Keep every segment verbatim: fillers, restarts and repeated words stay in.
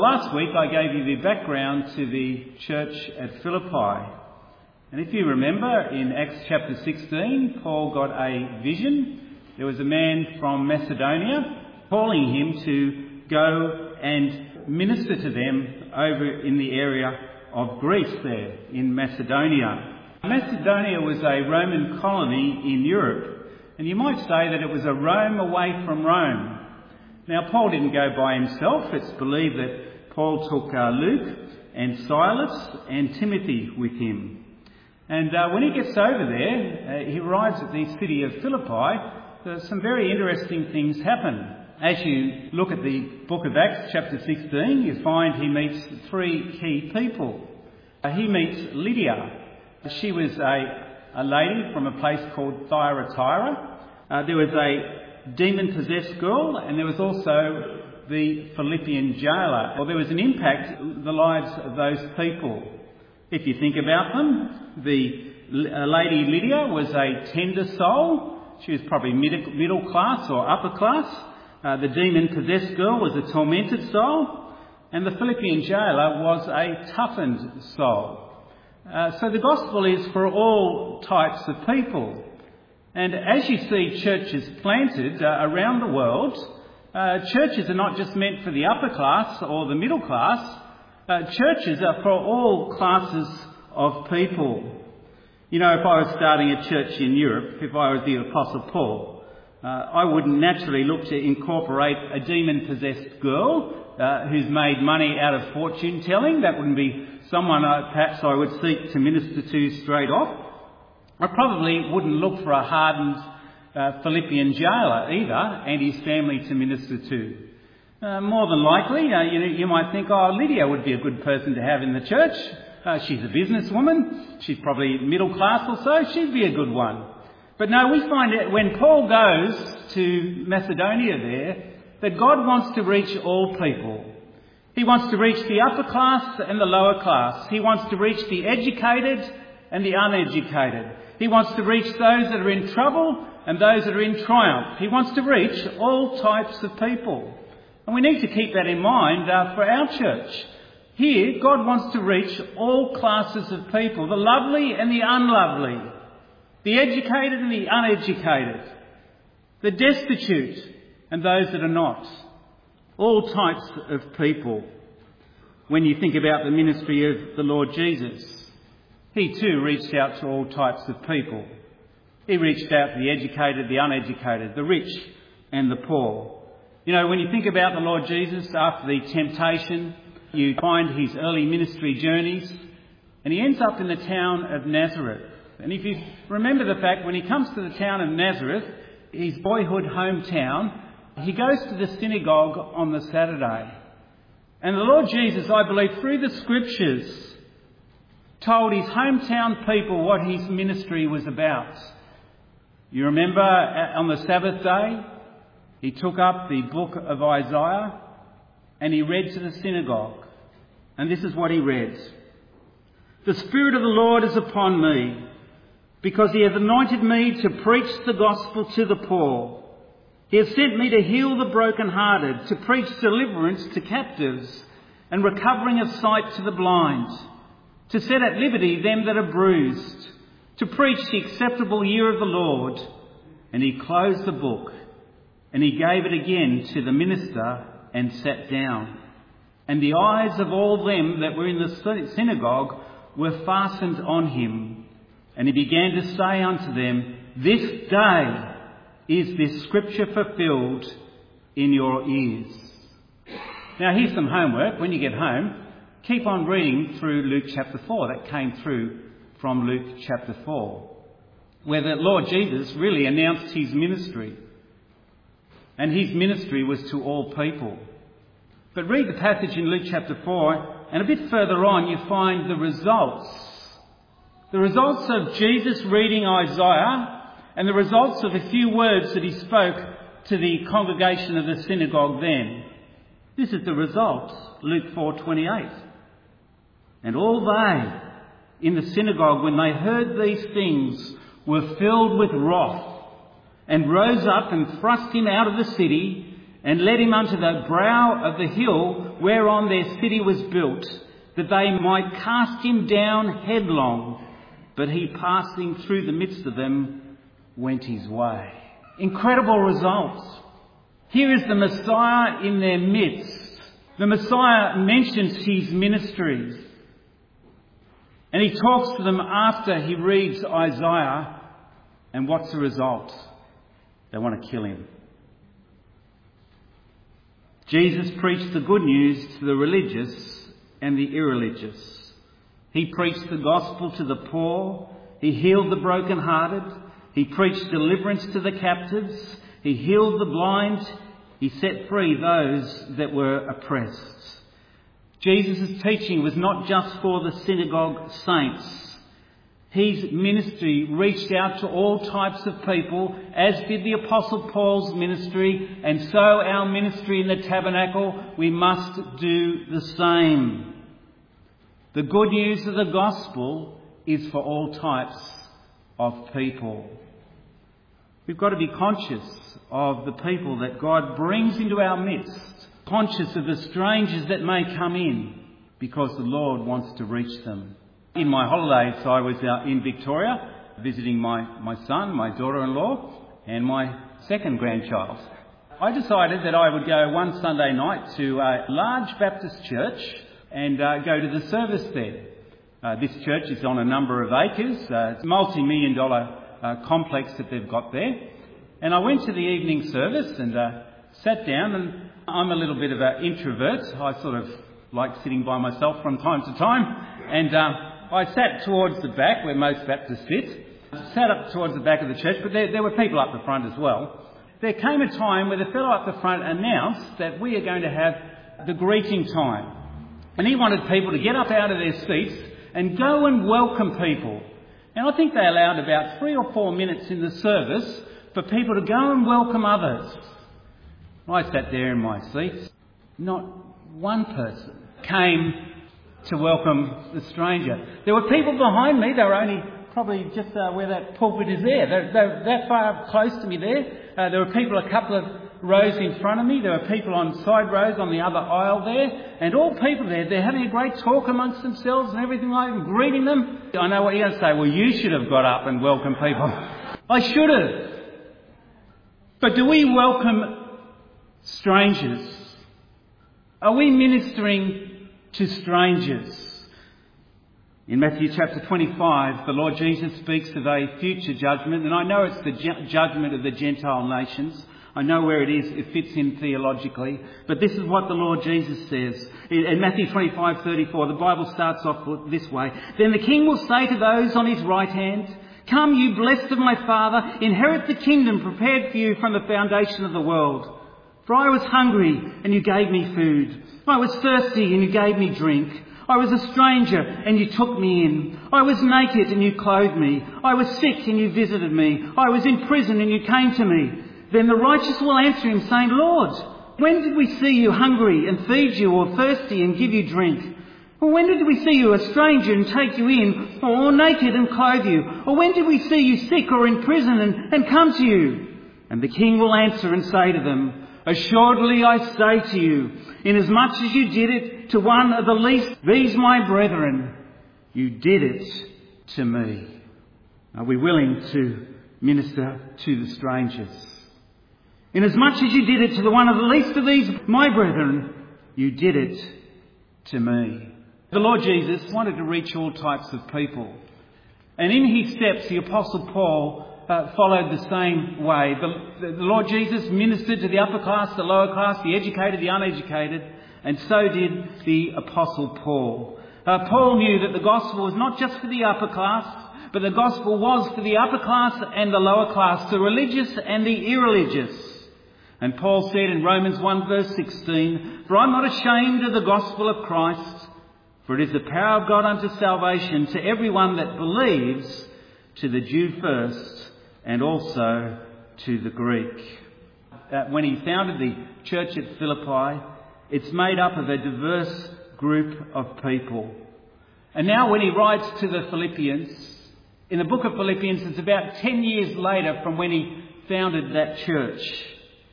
Last week I gave you the background to the church at Philippi. And if you remember, in Acts chapter sixteen, Paul got a vision. There was a man from Macedonia calling him to go and minister to them over in the area of Greece there, in Macedonia. Macedonia was a Roman colony in Europe, and you might say that it was a Rome away from Rome. Now, Paul didn't go by himself. It's believed that Paul took uh, Luke and Silas and Timothy with him. And uh, when he gets over there, uh, he arrives at the city of Philippi. Uh, some very interesting things happen. As you look at the book of Acts, chapter sixteen, you find he meets three key people. Uh, he meets Lydia. She was a, a lady from a place called Thyatira. Uh, there was a demon-possessed girl, and there was also the Philippian jailer. Well, there was an impact on the lives of those people. If you think about them, the uh, lady Lydia was a tender soul. She was probably middle, middle class or upper class. Uh, the demon-possessed girl was a tormented soul. And the Philippian jailer was a toughened soul. Uh, so the gospel is for all types of people. And as you see churches planted uh, around the world, uh, churches are not just meant for the upper class or the middle class. Uh, churches are for all classes of people. You know, if I was starting a church in Europe, if I was the Apostle Paul, uh, I wouldn't naturally look to incorporate a demon-possessed girl uh, who's made money out of fortune-telling. That wouldn't be someone I, perhaps I would seek to minister to straight off. I probably wouldn't look for a hardened uh, Philippian jailer either, and his family to minister to. Uh, more than likely, uh, you, know, you might think, oh, Lydia would be a good person to have in the church. Uh, she's a businesswoman. She's probably middle class or so. She'd be a good one. But no, we find that when Paul goes to Macedonia there, that God wants to reach all people. He wants to reach the upper class and the lower class. He wants to reach the educated and the uneducated. He wants to reach those that are in trouble and those that are in triumph. He wants to reach all types of people. And we need to keep that in mind uh, for our church. Here, God wants to reach all classes of people, the lovely and the unlovely, the educated and the uneducated, the destitute and those that are not. All types of people. When you think about the ministry of the Lord Jesus, he too reached out to all types of people. He reached out to the educated, the uneducated, the rich and the poor. You know, when you think about the Lord Jesus after the temptation, you find his early ministry journeys, and he ends up in the town of Nazareth. And if you remember the fact, when he comes to the town of Nazareth, his boyhood hometown, he goes to the synagogue on the Saturday. And the Lord Jesus, I believe, through the scriptures, told his hometown people what his ministry was about. You remember on the Sabbath day, he took up the book of Isaiah and he read to the synagogue. And this is what he read. The Spirit of the Lord is upon me, because he has anointed me to preach the gospel to the poor. He has sent me to heal the brokenhearted, to preach deliverance to captives and recovering of sight to the blind, to set at liberty them that are bruised, to preach the acceptable year of the Lord. And he closed the book, and he gave it again to the minister and sat down. And the eyes of all them that were in the synagogue were fastened on him. And he began to say unto them, This day is this scripture fulfilled in your ears. Now here's some homework. When you get home, keep on reading through Luke chapter four. That came through from Luke chapter four, where the Lord Jesus really announced his ministry. And his ministry was to all people. But read the passage in Luke chapter four, and a bit further on you find the results. The results of Jesus reading Isaiah, and the results of the few words that he spoke to the congregation of the synagogue then. This is the result, Luke four twenty-eight. And all they in the synagogue, when they heard these things, were filled with wrath, and rose up and thrust him out of the city, and led him unto the brow of the hill whereon their city was built, that they might cast him down headlong. But he, passing through the midst of them, went his way. Incredible results. Here is the Messiah in their midst. The Messiah mentions his ministries. And he talks to them after he reads Isaiah. And what's the result? They want to kill him. Jesus preached the good news to the religious and the irreligious. He preached the gospel to the poor. He healed the brokenhearted. He preached deliverance to the captives. He healed the blind. He set free those that were oppressed. Jesus' teaching was not just for the synagogue saints. His ministry reached out to all types of people, as did the Apostle Paul's ministry, and so our ministry in the tabernacle, we must do the same. The good news of the gospel is for all types of people. We've got to be conscious of the people that God brings into our midst, conscious of the strangers that may come in, because the Lord wants to reach them. In my holidays, I was uh, in Victoria visiting my, my son, my daughter-in-law, and my second grandchild. I decided that I would go one Sunday night to a large Baptist church and uh, go to the service there. Uh, this church is on a number of acres. Uh, it's a multi-million dollar uh, complex that they've got there. And I went to the evening service and uh, sat down, and I'm a little bit of an introvert. I sort of like sitting by myself from time to time. And uh, I sat towards the back where most Baptists sit. Sat up towards the back of the church, but there, there were people up the front as well. There came a time where the fellow up the front announced that we are going to have the greeting time. And he wanted people to get up out of their seats and go and welcome people. And I think they allowed about three or four minutes in the service for people to go and welcome others. I sat there in my seat. Not one person came to welcome the stranger. There were people behind me. They were only probably just uh, where that pulpit is there. They're, they're that far close to me there. Uh, there were people a couple of rows in front of me. There were people on side rows on the other aisle there. And all people there, they're having a great talk amongst themselves and everything like that, greeting them. I know what you're going to say. Well, you should have got up and welcomed people. I should have. But do we welcome strangers? Are we ministering to strangers? In Matthew chapter twenty-five, the Lord Jesus speaks of a future judgment, and I know it's the ju- judgment of the Gentile nations. I know where it is, it fits in theologically, but this is what the Lord Jesus says. In, in Matthew twenty-five thirty-four, the Bible starts off this way. Then the King will say to those on his right hand, "Come, you blessed of my Father, inherit the kingdom prepared for you from the foundation of the world. For I was hungry, and you gave me food. I was thirsty, and you gave me drink. I was a stranger, and you took me in. I was naked, and you clothed me. I was sick, and you visited me. I was in prison, and you came to me." Then the righteous will answer him, saying, "Lord, when did we see you hungry and feed you, or thirsty and give you drink? Or when did we see you a stranger and take you in, or naked and clothe you? Or when did we see you sick or in prison and, and come to you?" And the King will answer and say to them, "Assuredly I say to you, inasmuch as you did it to one of the least, these my brethren, you did it to me." Are we willing to minister to the strangers? "Inasmuch as you did it to the one of the least of these my brethren, you did it to me." The Lord Jesus wanted to reach all types of people. And in his steps, the Apostle Paul uh, followed the same way. The, the Lord Jesus ministered to the upper class, the lower class, the educated, the uneducated, and so did the Apostle Paul. Uh, Paul knew that the gospel was not just for the upper class, but the gospel was for the upper class and the lower class, the religious and the irreligious. And Paul said in Romans one verse sixteen, "For I'm not ashamed of the gospel of Christ, for it is the power of God unto salvation to everyone that believes, to the Jew first, and also to the Greek." Uh, when he founded the church at Philippi, it's made up of a diverse group of people. And now when he writes to the Philippians, in the book of Philippians, it's about ten years later from when he founded that church.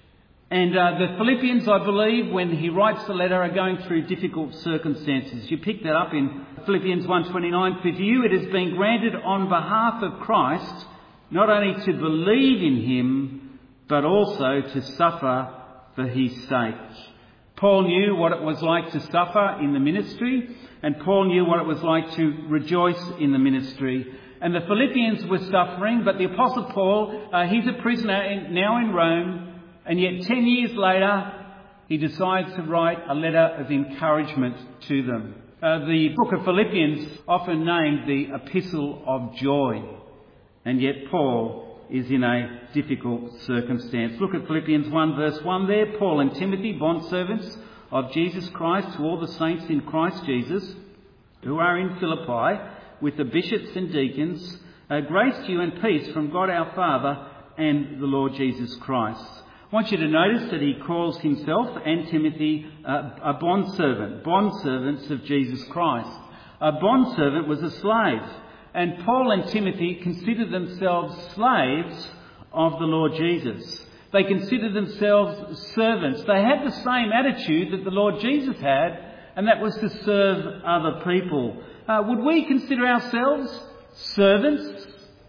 And uh, the Philippians, I believe, when he writes the letter, are going through difficult circumstances. You pick that up in Philippians one twenty-nine. For you it has been granted on behalf of Christ not only to believe in him, but also to suffer for his sake. Paul knew what it was like to suffer in the ministry, and Paul knew what it was like to rejoice in the ministry. And the Philippians were suffering, but the Apostle Paul, uh, he's a prisoner in, now in Rome, and yet ten years later, he decides to write a letter of encouragement to them. Uh, the book of Philippians, often named the Epistle of Joy, and yet Paul is in a difficult circumstance. Look at Philippians one verse one there. Paul and Timothy, bondservants of Jesus Christ, to all the saints in Christ Jesus, who are in Philippi, with the bishops and deacons, uh, grace to you and peace from God our Father and the Lord Jesus Christ. I want you to notice that he calls himself and Timothy uh, a bondservant, bondservants of Jesus Christ. A bondservant was a slave, and Paul and Timothy considered themselves slaves of the Lord Jesus. They considered themselves servants. They had the same attitude that the Lord Jesus had, and that was to serve other people. Uh, would we consider ourselves servants,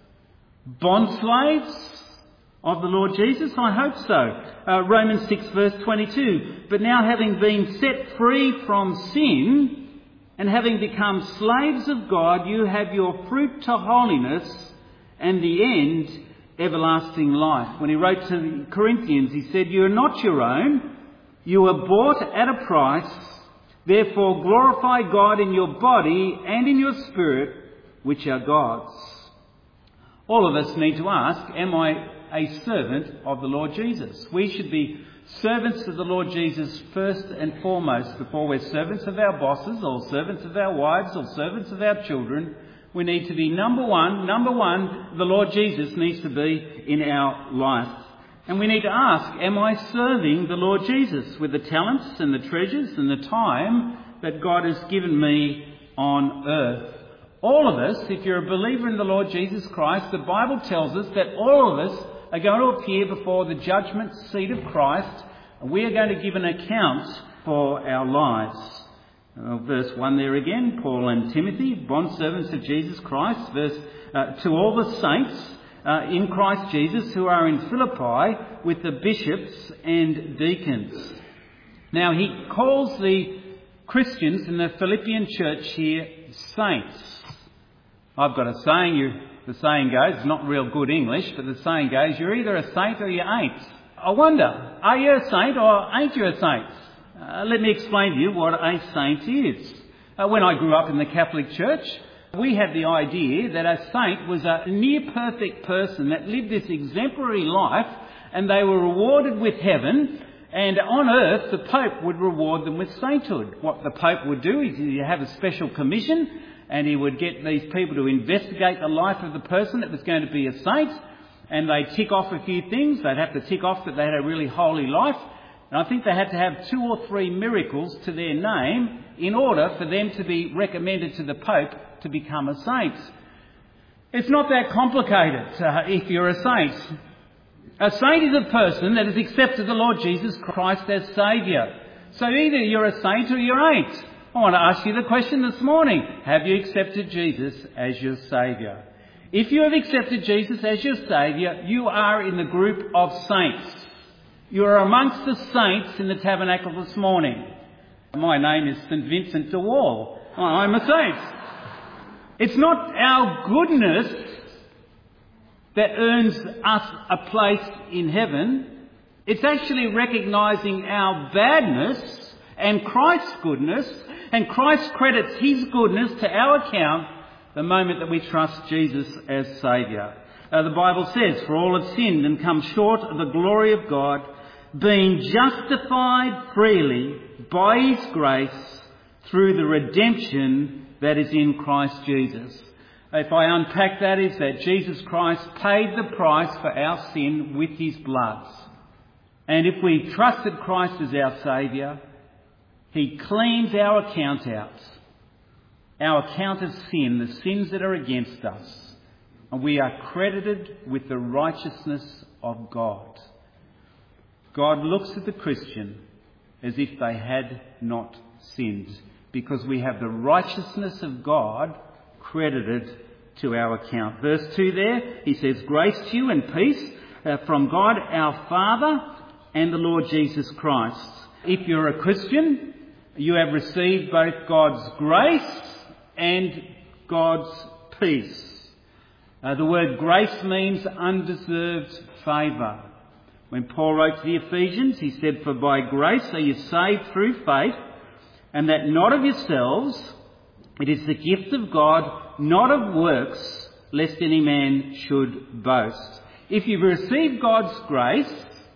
bondslaves of the Lord Jesus? I hope so. Uh, Romans six verse twenty-two. But now having been set free from sin and having become slaves of God, you have your fruit to holiness and the end everlasting life. When he wrote to the Corinthians, he said, you are not your own. You were bought at a price. Therefore glorify God in your body and in your spirit, which are God's. All of us need to ask, am I a servant of the Lord Jesus? We should be servants of the Lord Jesus first and foremost before we're servants of our bosses or servants of our wives or servants of our children. We need to be number one, number one, the Lord Jesus needs to be in our life. And we need to ask, am I serving the Lord Jesus with the talents and the treasures and the time that God has given me on earth? All of us, if you're a believer in the Lord Jesus Christ, the Bible tells us that all of us are going to appear before the judgment seat of Christ, and we are going to give an account for our lives. Uh, verse one there again, Paul and Timothy, bondservants of Jesus Christ. Verse uh, to all the saints uh, in Christ Jesus who are in Philippi with the bishops and deacons. Now he calls the Christians in the Philippian church here saints. I've got a saying, you, the saying goes, it's not real good English, but the saying goes, you're either a saint or you ain't. I wonder, are you a saint or ain't you a saint? Uh, let me explain to you what a saint is. Uh, when I grew up in the Catholic Church, we had the idea that a saint was a near-perfect person that lived this exemplary life, and they were rewarded with heaven, and on earth the Pope would reward them with sainthood. What the Pope would do is he'd have a special commission, and he would get these people to investigate the life of the person that was going to be a saint, and they'd tick off a few things. They'd have to tick off that they had a really holy life, and I think they had to have two or three miracles to their name in order for them to be recommended to the Pope to become a saint. It's not that complicated uh, if you're a saint. A saint is a person that has accepted the Lord Jesus Christ as Saviour. So either you're a saint or you ain't. I want to ask you the question this morning. Have you accepted Jesus as your Saviour? If you have accepted Jesus as your Saviour, you are in the group of saints. You are amongst the saints in the tabernacle this morning. My name is Saint Vincent de Waal. I'm a saint. It's not our goodness that earns us a place in heaven. It's actually recognising our badness and Christ's goodness, and Christ credits his goodness to our account the moment that we trust Jesus as Saviour. Uh, the Bible says, for all have sinned and come short of the glory of God, being justified freely by his grace through the redemption that is in Christ Jesus. If I unpack that, is that Jesus Christ paid the price for our sin with his blood. And if we trusted Christ as our Saviour, he cleans our account out. Our account of sin, the sins that are against us. And we are credited with the righteousness of God. God looks at the Christian as if they had not sinned, because we have the righteousness of God credited to our account. Verse two there, he says, "Grace to you and peace uh, from God our Father and the Lord Jesus Christ." If you're a Christian, you have received both God's grace and God's peace. Uh, the word grace means undeserved favour. When Paul wrote to the Ephesians, he said, "For by grace are you saved through faith, and that not of yourselves, it is the gift of God, not of works, lest any man should boast." If you've received God's grace,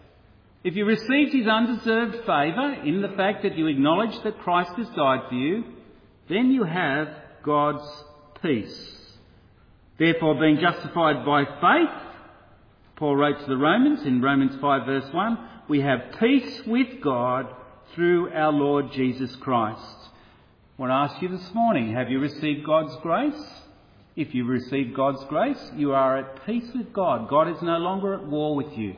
if you received his undeserved favour in the fact that you acknowledge that Christ has died for you, then you have God's peace. Therefore, being justified by faith, Paul wrote to the Romans in Romans five verse one, we have peace with God through our Lord Jesus Christ. I want to ask you this morning, have you received God's grace? If you've received God's grace, you are at peace with God. God is no longer at war with you.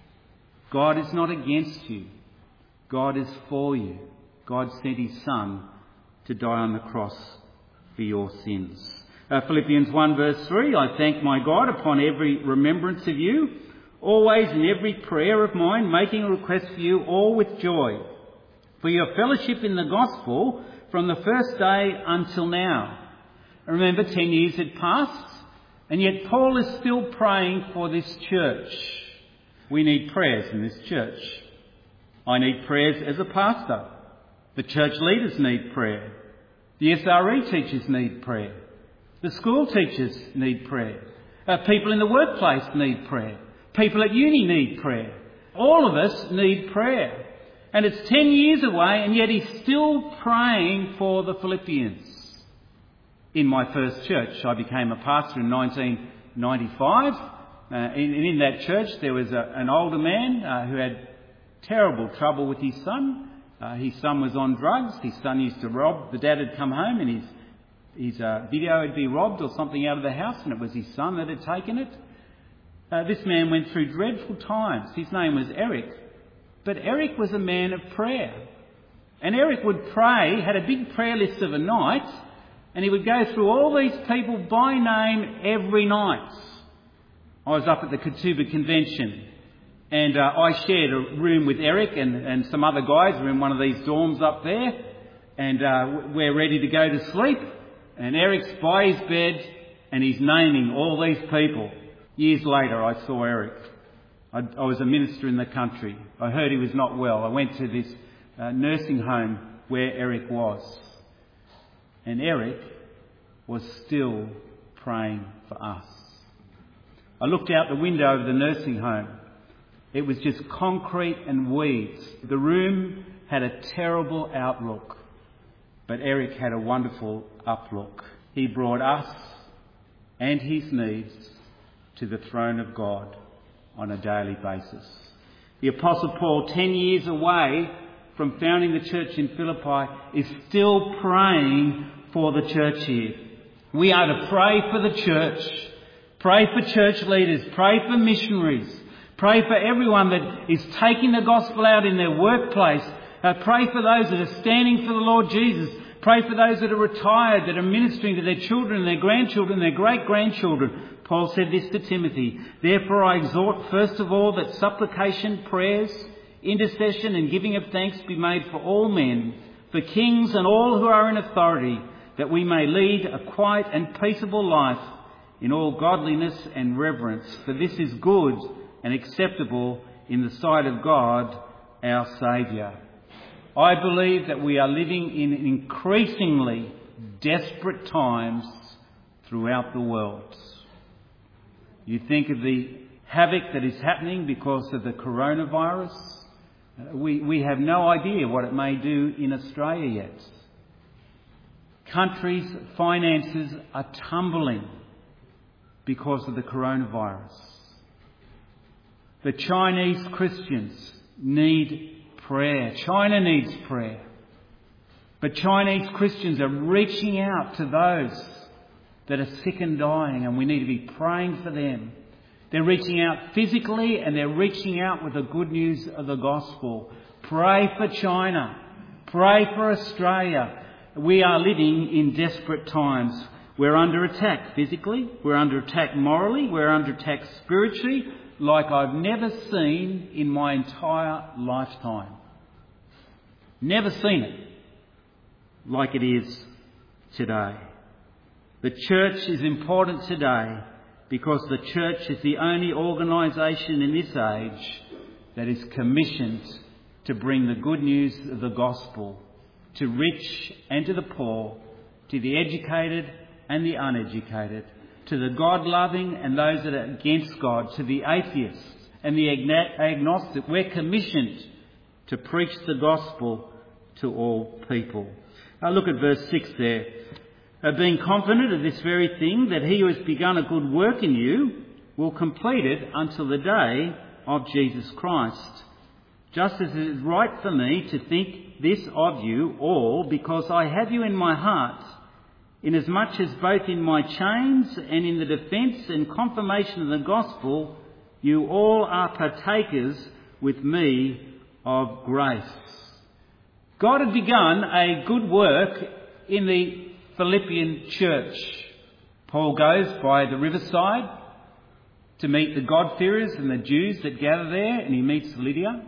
God is not against you. God is for you. God sent his Son to die on the cross for your sins. Uh, Philippians one verse three, "I thank my God upon every remembrance of you, always in every prayer of mine, making a request for you all with joy, for your fellowship in the gospel from the first day until now." Remember, ten years had passed, and yet Paul is still praying for this church. We need prayers in this church. I need prayers as a pastor. The church leaders need prayer. The S R E teachers need prayer. The school teachers need prayer. Uh, people in the workplace need prayer. People at uni need prayer. All of us need prayer. And it's ten years away, and yet he's still praying for the Philippians. In my first church, I became a pastor in nineteen ninety-five. Uh, and in, in that church, there was a, an older man uh, who had terrible trouble with his son. Uh, his son was on drugs. His son used to rob. The dad had come home and his his uh, video had been robbed or something out of the house, and it was his son that had taken it. Uh, this man went through dreadful times. His name was Eric. But Eric was a man of prayer. And Eric would pray, had a big prayer list of a night, and he would go through all these people by name every night. I was up at the Katoomba Convention, and uh, I shared a room with Eric and, and some other guys. We're in one of these dorms up there, and uh, we're ready to go to sleep. And Eric's by his bed, and he's naming all these people. Years later, I saw Eric. I, I was a minister in the country. I heard he was not well. I went to this uh, nursing home where Eric was. And Eric was still praying for us. I looked out the window of the nursing home. It was just concrete and weeds. The room had a terrible outlook. But Eric had a wonderful uplook. He brought us and his needs to the throne of God on a daily basis. The Apostle Paul, ten years away from founding the church in Philippi, is still praying for the church here. We are to pray for the church. Pray for church leaders. Pray for missionaries. Pray for everyone that is taking the gospel out in their workplace. Uh, pray for those that are standing for the Lord Jesus. Pray for those that are retired, that are ministering to their children, their grandchildren, their great-grandchildren. Paul said this to Timothy, "Therefore I exhort first of all that supplication, prayers, intercession and giving of thanks be made for all men, for kings and all who are in authority, that we may lead a quiet and peaceable life in all godliness and reverence. For this is good and acceptable in the sight of God, our Saviour." I believe that we are living in increasingly desperate times throughout the world. You think of the havoc that is happening because of the coronavirus. Uh, we, we have no idea what it may do in Australia yet. Countries' finances are tumbling because of the coronavirus. The Chinese Christians need prayer. China needs prayer. But Chinese Christians are reaching out to those that are sick and dying, and we need to be praying for them. They're reaching out physically and they're reaching out with the good news of the gospel. Pray for China. Pray for Australia. We are living in desperate times. We're under attack physically. We're under attack morally. We're under attack spiritually like I've never seen in my entire lifetime. Never seen it like it is today. The church is important today because the church is the only organisation in this age that is commissioned to bring the good news of the gospel to rich and to the poor, to the educated and the uneducated, to the God-loving and those that are against God, to the atheists and the agnostic. We're commissioned to preach the gospel to all people. Now look at verse six there. Uh, being confident of this very thing, that he who has begun a good work in you will complete it until the day of Jesus Christ. Just as it is right for me to think this of you all, because I have you in my heart, inasmuch as both in my chains and in the defence and confirmation of the gospel, you all are partakers with me of grace. God had begun a good work in the Philippian church. Paul goes by the riverside to meet the God-fearers and the Jews that gather there, and he meets Lydia.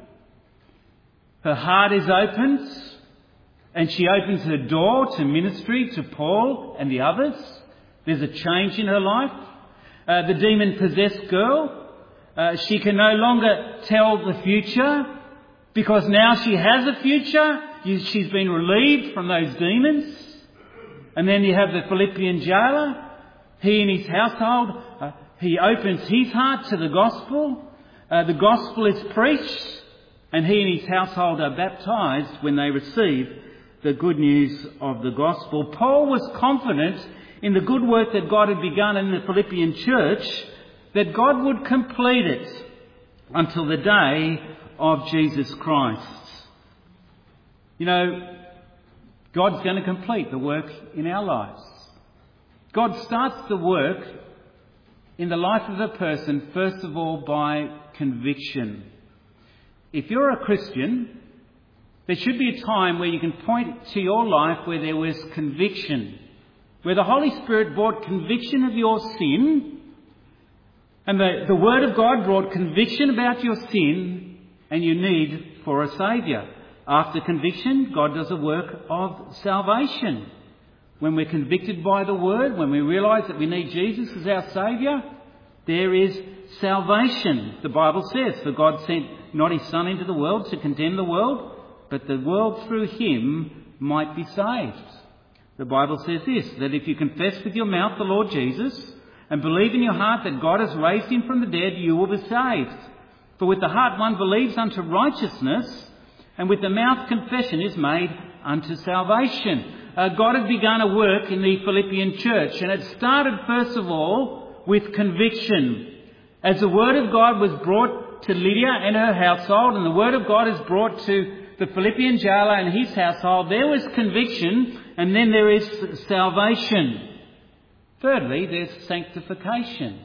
Her heart is opened, and she opens her door to ministry to Paul and the others. There's a change in her life. Uh, the demon-possessed girl, uh, she can no longer tell the future because now she has a future. She's been relieved from those demons. And then you have the Philippian jailer. He and his household, uh, he opens his heart to the gospel. Uh, the gospel is preached, and he and his household are baptised when they receive the good news of the gospel. Paul was confident in the good work that God had begun in the Philippian church, that God would complete it until the day of Jesus Christ. You know, God's going to complete the work in our lives. God starts the work in the life of a person, first of all, by conviction. If you're a Christian, there should be a time where you can point to your life where there was conviction, where the Holy Spirit brought conviction of your sin, and the, the Word of God brought conviction about your sin and your need for a Saviour. After conviction, God does a work of salvation. When we're convicted by the Word, when we realise that we need Jesus as our Saviour, there is salvation. The Bible says, for God sent not his Son into the world to condemn the world, but the world through him might be saved. The Bible says this, that if you confess with your mouth the Lord Jesus and believe in your heart that God has raised him from the dead, you will be saved. For with the heart one believes unto righteousness, and with the mouth confession is made unto salvation. Uh, God had begun a work in the Philippian church, and it started first of all with conviction. As the Word of God was brought to Lydia and her household, and the Word of God is brought to the Philippian jailer and his household, there was conviction, and then there is salvation. Thirdly, there's sanctification.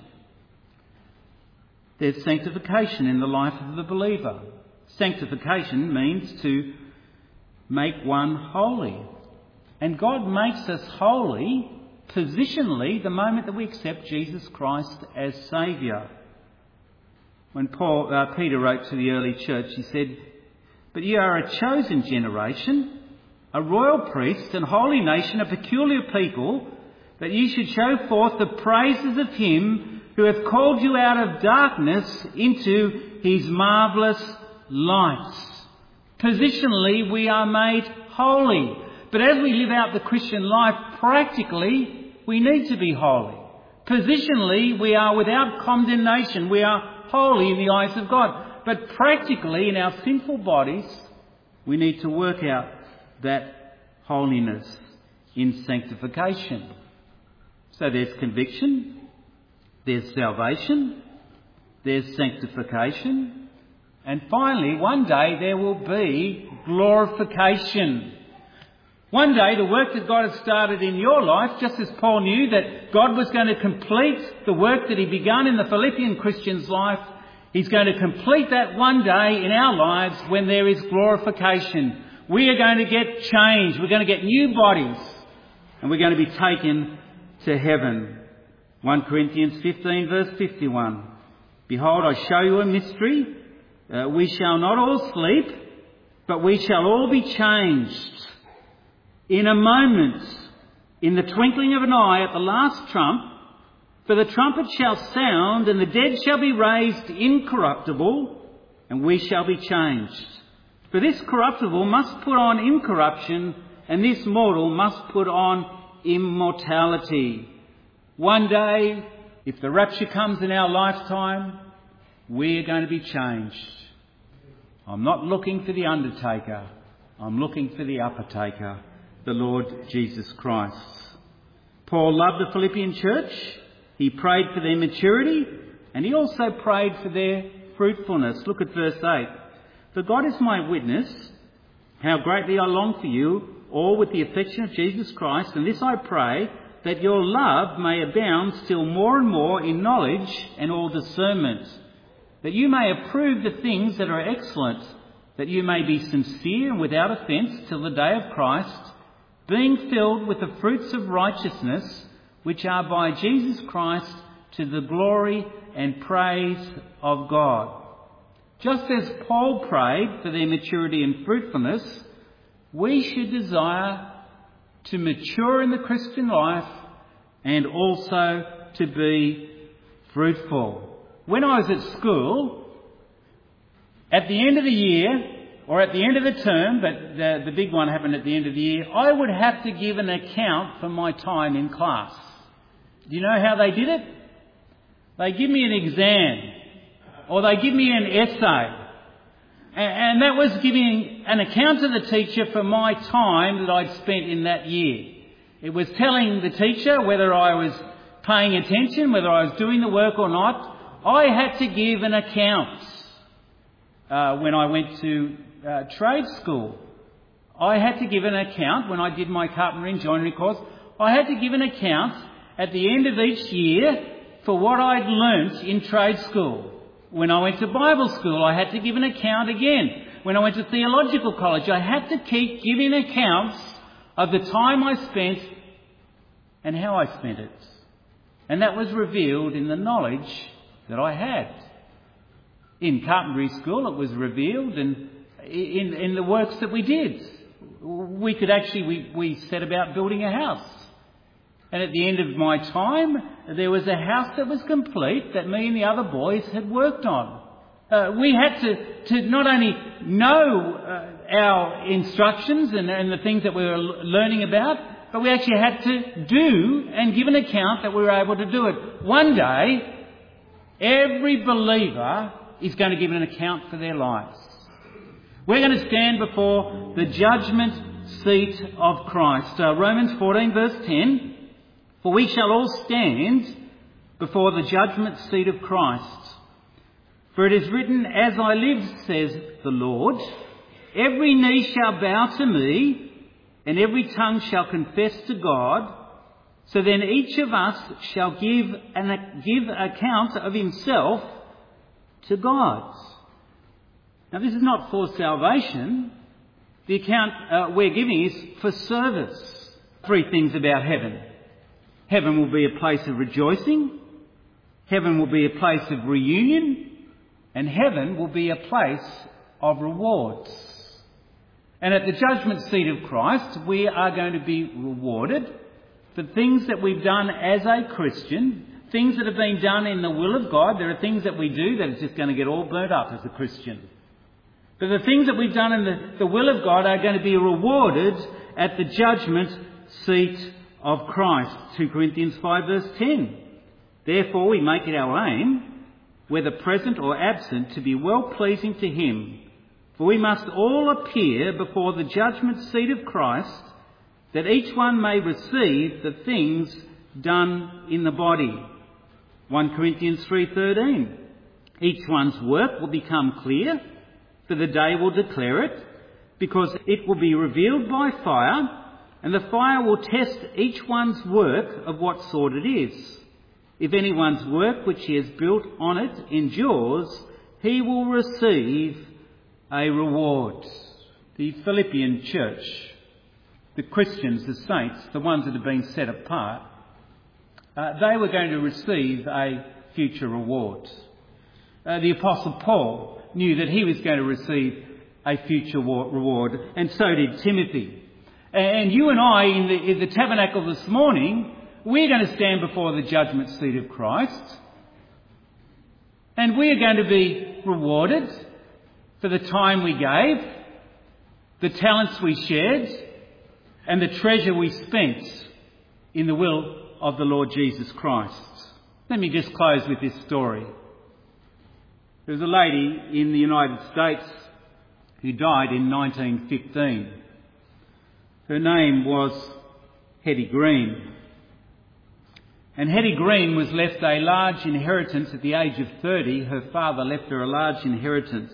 There's sanctification in the life of the believer. Sanctification means to make one holy. And God makes us holy positionally the moment that we accept Jesus Christ as Saviour. When Paul, uh, Peter wrote to the early church, he said, "But ye are a chosen generation, a royal priest and holy nation, a peculiar people, that ye should show forth the praises of him who hath called you out of darkness into his marvellous light." Positionally, we are made holy. But as we live out the Christian life, practically, we need to be holy. Positionally, we are without condemnation. We are holy in the eyes of God. But practically, in our sinful bodies, we need to work out that holiness in sanctification. So there's conviction, there's salvation, there's sanctification, and finally, one day there will be glorification. One day, the work that God has started in your life, just as Paul knew that God was going to complete the work that he begun in the Philippian Christian's life, he's going to complete that one day in our lives when there is glorification. We are going to get changed. We're going to get new bodies. And we're going to be taken to heaven. First Corinthians fifteen verse fifty-one. Behold, I show you a mystery. Uh, we shall not all sleep, but we shall all be changed. In a moment, in the twinkling of an eye, at the last trump, for the trumpet shall sound, and the dead shall be raised incorruptible, and we shall be changed. For this corruptible must put on incorruption, and this mortal must put on immortality. One day, if the rapture comes in our lifetime, we are going to be changed. I'm not looking for the undertaker. I'm looking for the uppertaker, the Lord Jesus Christ. Paul loved the Philippian church. He prayed for their maturity, and he also prayed for their fruitfulness. Look at verse eight. For God is my witness, how greatly I long for you, all with the affection of Jesus Christ, and this I pray, that your love may abound still more and more in knowledge and all discernment, that you may approve the things that are excellent, that you may be sincere and without offence till the day of Christ, being filled with the fruits of righteousness, which are by Jesus Christ to the glory and praise of God. Just as Paul prayed for their maturity and fruitfulness, we should desire to mature in the Christian life and also to be fruitful. When I was at school, at the end of the year, or at the end of the term, but the, the big one happened at the end of the year, I would have to give an account for my time in class. Do you know how they did it? They give me an exam, or they give me an essay. And that was giving an account to the teacher for my time that I'd spent in that year. It was telling the teacher whether I was paying attention, whether I was doing the work or not. I had to give an account uh, when I went to uh, trade school. I had to give an account when I did my carpentry and joinery course. I had to give an account at the end of each year for what I'd learnt in trade school. When I went to Bible school, I had to give an account again. When I went to theological college, I had to keep giving accounts of the time I spent and how I spent it. And that was revealed in the knowledge that I had. In carpentry school, it was revealed in, in, in the works that we did. We could actually, we, we set about building a house. And at the end of my time, there was a house that was complete that me and the other boys had worked on. Uh, we had to, to not only know uh, our instructions and, and the things that we were learning about, but we actually had to do and give an account that we were able to do it. One day, every believer is going to give an account for their lives. We're going to stand before the judgment seat of Christ. Uh, Romans fourteen verse ten. For we shall all stand before the judgment seat of Christ. For it is written, as I live, says the Lord, every knee shall bow to me, and every tongue shall confess to God. So then each of us shall give an give account of himself to God. Now this is not for salvation. The account uh, we're giving is for service. Three things about heaven. Heaven will be a place of rejoicing. Heaven will be a place of reunion. And heaven will be a place of rewards. And at the judgment seat of Christ, we are going to be rewarded for things that we've done as a Christian, things that have been done in the will of God. There are things that we do that are just going to get all burnt up as a Christian. But the things that we've done in the, the will of God are going to be rewarded at the judgment seat of Christ. Second Corinthians five verse ten. Therefore we make it our aim, whether present or absent, to be well pleasing to him. For we must all appear before the judgment seat of Christ, that each one may receive the things done in the body. First Corinthians three thirteen. Each one's work will become clear, for the day will declare it, because it will be revealed by fire, and the fire will test each one's work of what sort it is. If anyone's work which he has built on it endures, he will receive a reward. The Philippian church, the Christians, the saints, the ones that have been set apart, uh, they were going to receive a future reward. Uh, the Apostle Paul knew that he was going to receive a future reward, and so did Timothy. And you and I, in the, in the tabernacle this morning, we're going to stand before the judgment seat of Christ, and we are going to be rewarded for the time we gave, the talents we shared, and the treasure we spent in the will of the Lord Jesus Christ. Let me just close with this story. There was a lady in the United States who died in nineteen fifteen. Her name was Hetty Green. And Hetty Green was left a large inheritance at the age of thirty. Her father left her a large inheritance.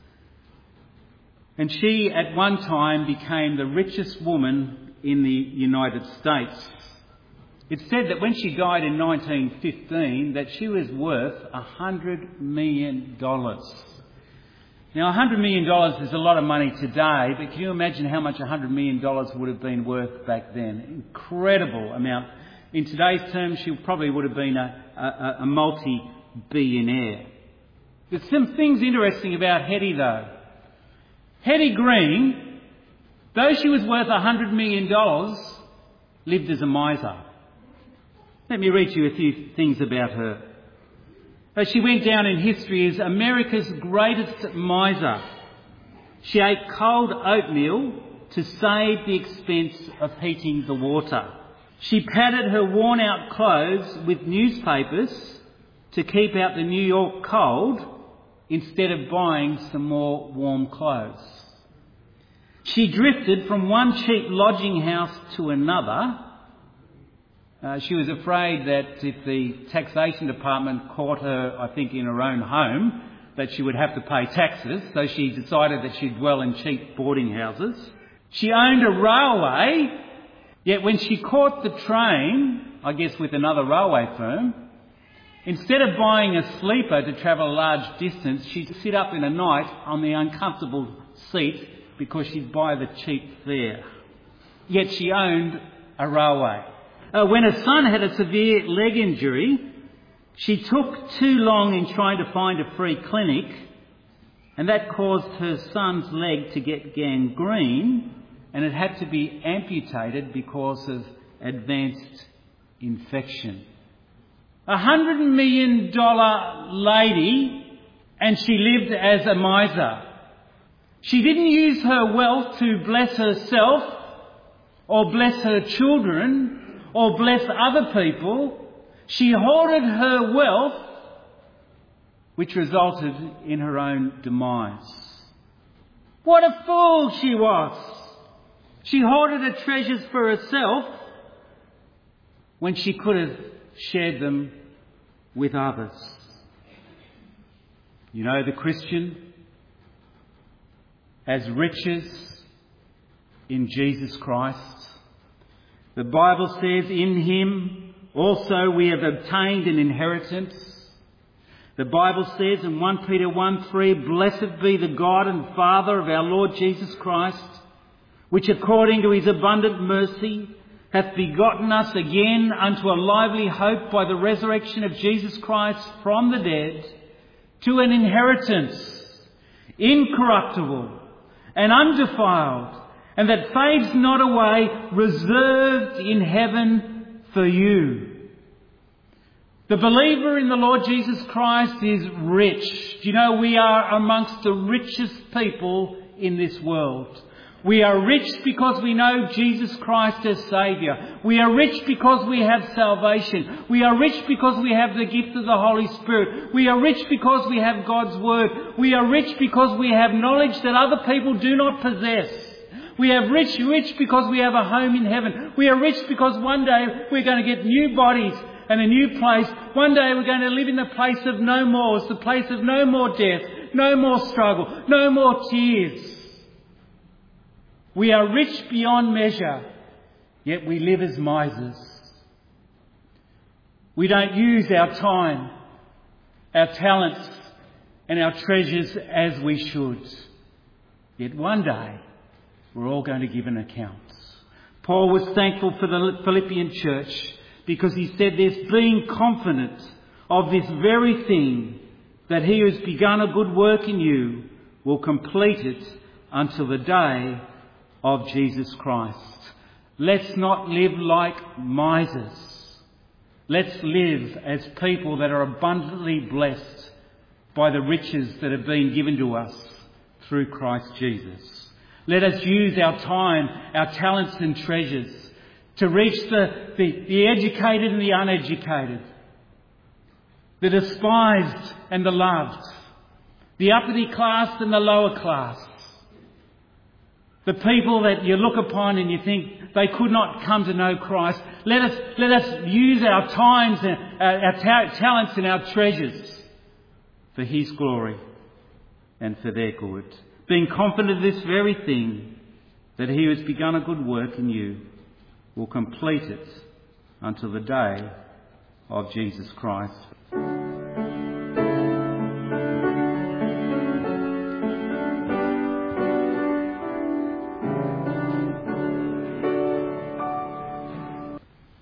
And she at one time became the richest woman in the United States. It's said that when she died in nineteen fifteen that she was worth one hundred million dollars. Now, one hundred million dollars is a lot of money today, but can you imagine how much one hundred million dollars would have been worth back then? Incredible amount. In today's terms, she probably would have been a, a, a multi-billionaire. There's some things interesting about Hetty, though. Hetty Green, though she was worth one hundred million dollars, lived as a miser. Let me read you a few things about her. She went down in history as America's greatest miser. She ate cold oatmeal to save the expense of heating the water. She padded her worn-out clothes with newspapers to keep out the New York cold instead of buying some more warm clothes. She drifted from one cheap lodging house to another. Uh, she was afraid that if the taxation department caught her, I think, in her own home, that she would have to pay taxes, so she decided that she'd dwell in cheap boarding houses. She owned a railway, yet when she caught the train, I guess with another railway firm, instead of buying a sleeper to travel a large distance, she'd sit up in a night on the uncomfortable seat because she'd buy the cheap fare. Yet she owned a railway. Uh, when her son had a severe leg injury, she took too long in trying to find a free clinic, and that caused her son's leg to get gangrene, and it had to be amputated because of advanced infection. A hundred million dollar lady, and she lived as a miser. She didn't use her wealth to bless herself or bless her children or bless other people. She hoarded her wealth, which resulted in her own demise. What a fool she was! She hoarded her treasures for herself when she could have shared them with others. You know, the Christian has riches in Jesus Christ. The Bible says, in him also we have obtained an inheritance. The Bible says in First Peter one three, blessed be the God and Father of our Lord Jesus Christ, which according to his abundant mercy hath begotten us again unto a lively hope by the resurrection of Jesus Christ from the dead, to an inheritance incorruptible and undefiled, and that fades not away, reserved in heaven for you. The believer in the Lord Jesus Christ is rich. Do you know, we are amongst the richest people in this world. We are rich because we know Jesus Christ as Saviour. We are rich because we have salvation. We are rich because we have the gift of the Holy Spirit. We are rich because we have God's Word. We are rich because we have knowledge that other people do not possess. We are rich, rich because we have a home in heaven. We are rich because one day we're going to get new bodies and a new place. One day we're going to live in the place of no more. It's the place of no more death, no more struggle, no more tears. We are rich beyond measure yet we live as misers. We don't use our time, our talents and our treasures as we should. Yet one day we're all going to give an account. Paul was thankful for the Philippian church because he said this, being confident of this very thing, that he who has begun a good work in you will complete it until the day of Jesus Christ. Let's not live like misers. Let's live as people that are abundantly blessed by the riches that have been given to us through Christ Jesus. Let us use our time, our talents and treasures to reach the, the, the educated and the uneducated, the despised and the loved, the uppity class and the lower class, the people that you look upon and you think they could not come to know Christ. Let us, let us use our times and our, our ta- talents and our treasures for His glory and for their good. Being confident of this very thing, that He who has begun a good work in you will complete it until the day of Jesus Christ.